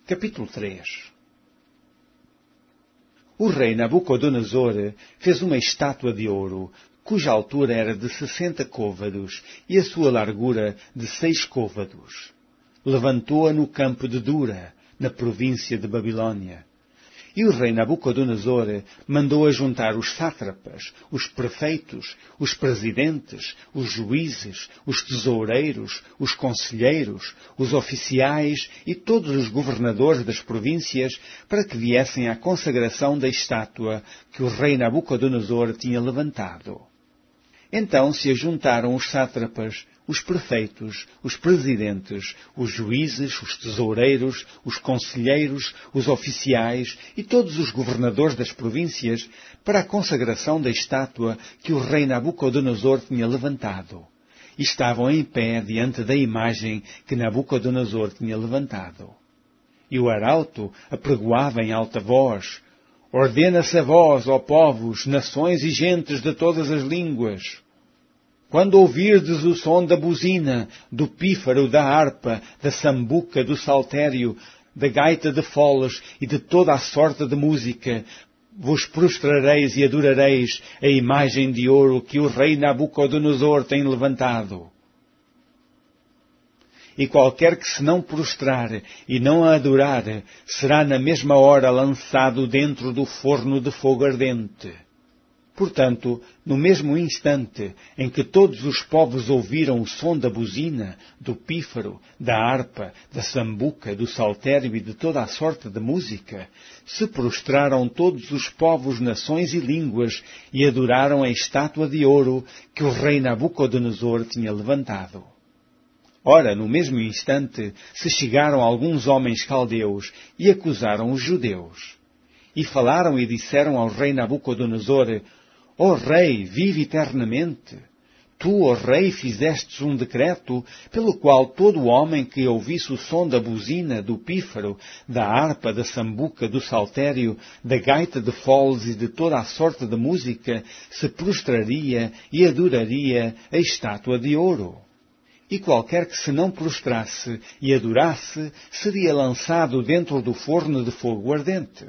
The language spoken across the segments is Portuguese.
Capítulo 3. O rei Nabucodonosor fez uma estátua de ouro, cuja altura era de 60 côvados e a sua largura de 6 côvados. Levantou-a no campo de Dura, na província de Babilônia. E o rei Nabucodonosor mandou ajuntar os sátrapas, os prefeitos, os presidentes, os juízes, os tesoureiros, os conselheiros, os oficiais e todos os governadores das províncias para que viessem à consagração da estátua que o rei Nabucodonosor tinha levantado. Então se ajuntaram os sátrapas, os prefeitos, os presidentes, os juízes, os tesoureiros, os conselheiros, os oficiais e todos os governadores das províncias para a consagração da estátua que o rei Nabucodonosor tinha levantado. E estavam em pé diante da imagem que Nabucodonosor tinha levantado. E o arauto apregoava em alta voz: Ordena-se a vós, ó povos, nações e gentes de todas as línguas. Quando ouvirdes o som da buzina, do pífaro, da harpa, da sambuca, do saltério, da gaita de foles e de toda a sorte de música, vos prostrareis e adorareis a imagem de ouro que o rei Nabucodonosor tem levantado. E qualquer que se não prostrar e não a adorar, será na mesma hora lançado dentro do forno de fogo ardente. Portanto, no mesmo instante em que todos os povos ouviram o som da buzina, do pífaro, da harpa, da sambuca, do saltério e de toda a sorte de música, se prostraram todos os povos, nações e línguas e adoraram a estátua de ouro que o rei Nabucodonosor tinha levantado. Ora, no mesmo instante, se chegaram alguns homens caldeus e acusaram os judeus. E falaram e disseram ao rei Nabucodonosor: Ó rei, vive eternamente. Tu, ó rei, fizestes um decreto pelo qual todo homem que ouvisse o som da buzina, do pífaro, da harpa, da sambuca, do saltério, da gaita de foles e de toda a sorte de música se prostraria e adoraria a estátua de ouro. E qualquer que se não prostrasse e adorasse seria lançado dentro do forno de fogo ardente.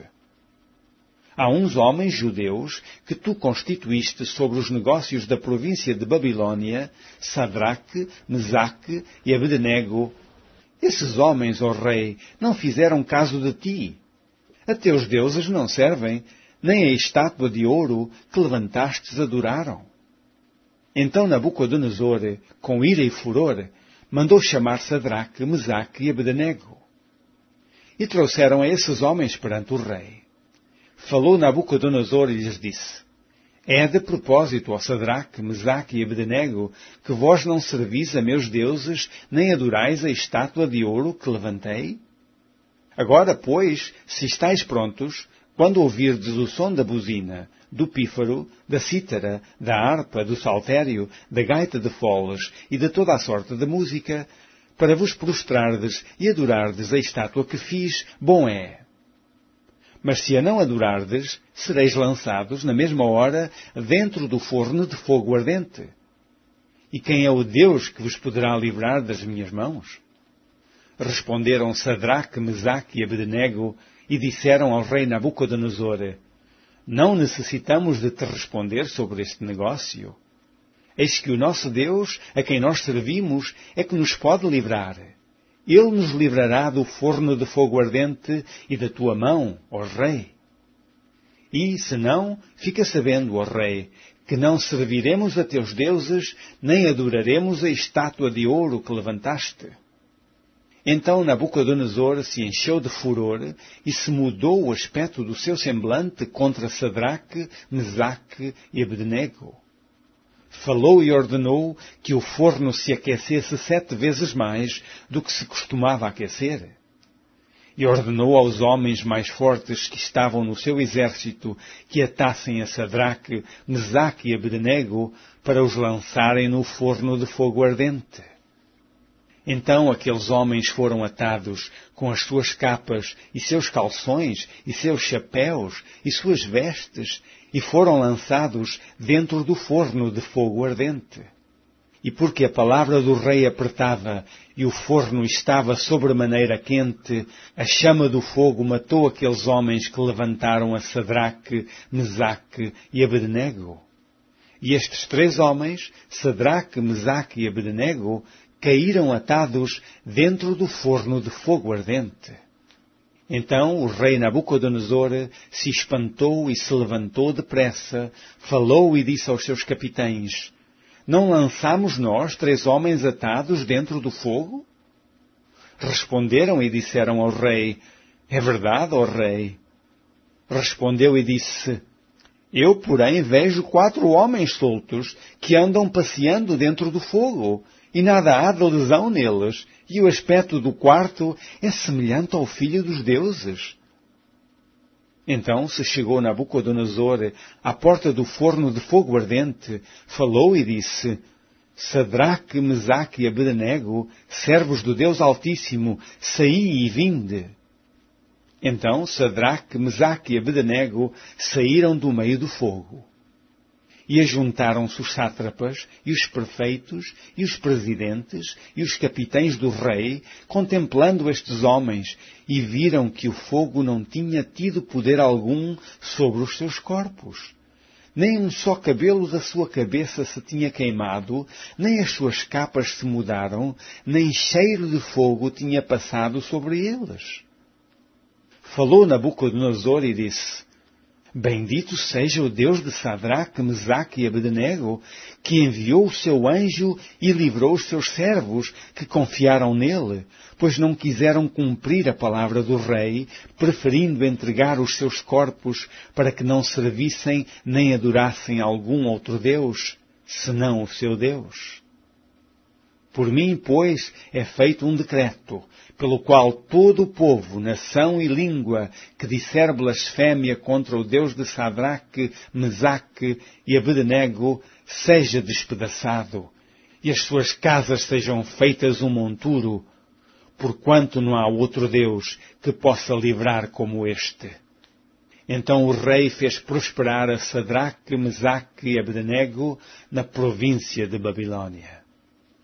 Há uns homens judeus que tu constituíste sobre os negócios da província de Babilônia, Sadraque, Mesaque e Abednego. Esses homens, ó rei, não fizeram caso de ti. A teus deuses não servem, nem a estátua de ouro que levantastes adoraram. Então Nabucodonosor, com ira e furor, mandou chamar Sadraque, Mesaque e Abednego. E trouxeram a esses homens perante o rei. Falou Nabucodonosor e lhes disse: É de propósito, ó Sadraque, Mesaque e Abednego, que vós não servis a meus deuses, nem adorais a estátua de ouro que levantei? Agora, pois, se estáis prontos, quando ouvirdes o som da buzina, do pífaro, da cítara, da harpa, do saltério, da gaita de foles e de toda a sorte de música, para vos prostrardes e adorardes a estátua que fiz, bom é. Mas se a não adorardes, sereis lançados na mesma hora dentro do forno de fogo ardente. E quem é o Deus que vos poderá livrar das minhas mãos? Responderam Sadraque, Mesaque e Abednego e disseram ao rei Nabucodonosor: Não necessitamos de te responder sobre este negócio. Eis que o nosso Deus, a quem nós servimos, é que nos pode livrar. Ele nos livrará do forno de fogo ardente e da tua mão, ó rei. E, se não, fica sabendo, ó rei, que não serviremos a teus deuses, nem adoraremos a estátua de ouro que levantaste. Então Nabucodonosor se encheu de furor e se mudou o aspecto do seu semblante contra Sadraque, Mesaque e Abednego. Falou e ordenou que o forno se aquecesse 7 vezes mais do que se costumava aquecer. E ordenou aos homens mais fortes que estavam no seu exército que atassem a Sadraque, Mesaque e Abednego para os lançarem no forno de fogo ardente. Então aqueles homens foram atados com as suas capas e seus calções e seus chapéus e suas vestes e foram lançados dentro do forno de fogo ardente. E porque a palavra do rei apertava e o forno estava sobremaneira quente, a chama do fogo matou aqueles homens que levantaram a Sadraque, Mesaque e Abednego. E estes 3 homens, Sadraque, Mesaque e Abednego, caíram atados dentro do forno de fogo ardente. Então o rei Nabucodonosor se espantou e se levantou depressa, falou e disse aos seus capitães: Não lançamos nós 3 homens atados dentro do fogo? Responderam e disseram ao rei: É verdade, ó rei. Respondeu e disse: Eu, porém, vejo 4 homens soltos que andam passeando dentro do fogo, e nada há de lesão neles, e o aspecto do quarto é semelhante ao filho dos deuses. Então se chegou Nabucodonosor à porta do forno de fogo ardente, falou e disse: Sadraque, Mesaque e Abednego, servos do Deus Altíssimo, saí e vinde. Então Sadraque, Mesaque e Abednego saíram do meio do fogo. E ajuntaram-se os sátrapas, e os prefeitos, e os presidentes, e os capitães do rei, contemplando estes homens, e viram que o fogo não tinha tido poder algum sobre os seus corpos. Nem um só cabelo da sua cabeça se tinha queimado, nem as suas capas se mudaram, nem cheiro de fogo tinha passado sobre eles. Falou Nabucodonosor e disse: Bendito seja o Deus de Sadraque, Mesaque e Abednego, que enviou o seu anjo e livrou os seus servos, que confiaram nele, pois não quiseram cumprir a palavra do rei, preferindo entregar os seus corpos para que não servissem nem adorassem algum outro Deus, senão o seu Deus. Por mim, pois, é feito um decreto, pelo qual todo o povo, nação e língua que disser blasfémia contra o Deus de Sadraque, Mesaque e Abednego seja despedaçado, e as suas casas sejam feitas um monturo, porquanto não há outro Deus que possa livrar como este. Então o rei fez prosperar a Sadraque, Mesaque e Abednego na província de Babilônia.